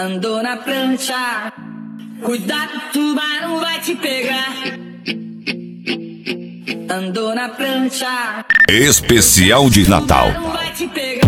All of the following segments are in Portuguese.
Andou na prancha, cuidado, tubarão vai te pegar. Andou na prancha, especial de Natal. tubarão vai te pegar.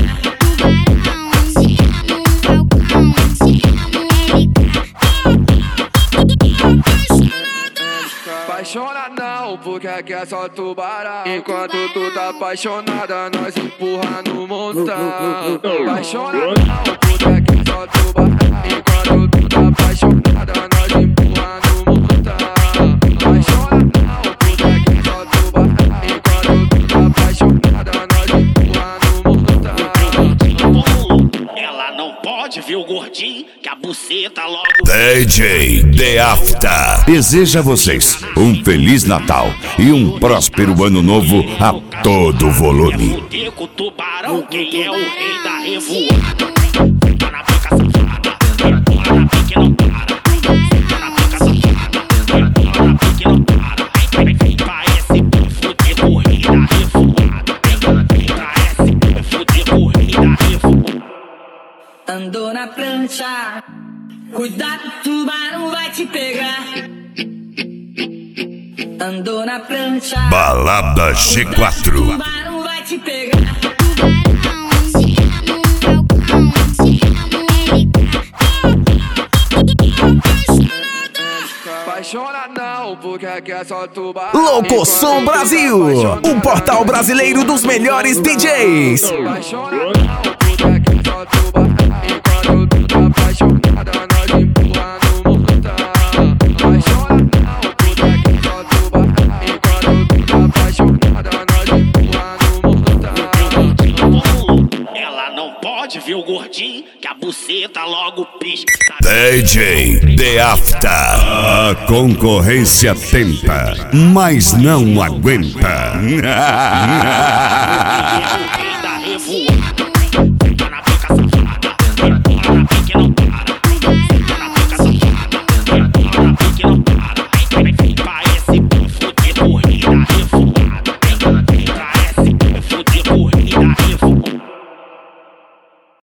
Apaixona não, porque aqui é só tubarão. Enquanto tu tá apaixonada, nós empurra no montão. Apaixona não, porque aqui é só tubarão. Enquanto tu tá apaixonada, nós empurra no montão. Apaixona não, porque aqui é só tubarão. Enquanto tu tá apaixonada, nós empurra no montão. Ela não pode ver o gordinho, que a buceta logo. DJ The After deseja a vocês um Feliz Natal e um próspero Ano Novo a todo volume. Fuder com o tubarão, quem é o rei da revoada? Tá na boca safada, empurra na pique não para. Tá na boca safada, empurra na pique não para. Vem pra SP, fuder com o rei da revoada. Vem pra SP, fuder com o rei da revoada. Andou na prancha, cuidado, tubarão vai te pegar. Andou na prancha, Balada G4. tubarão vai te pegar. Apaixona não, porque aqui é só tubarão. Locoção Brasil, o portal brasileiro dos melhores DJs. Apaixona não, porque aqui é só tubarão. Enquanto tu tá apaixonada, nós empurra no montão. Apaixona não, porque aqui é só tubarão. Enquanto tu tá apaixonada, nós empurra no montão. Ela não pode ver o gordinho, que a buceta logo pisca. DJ The After. A concorrência tenta, mas não aguenta. É o rei da revoada.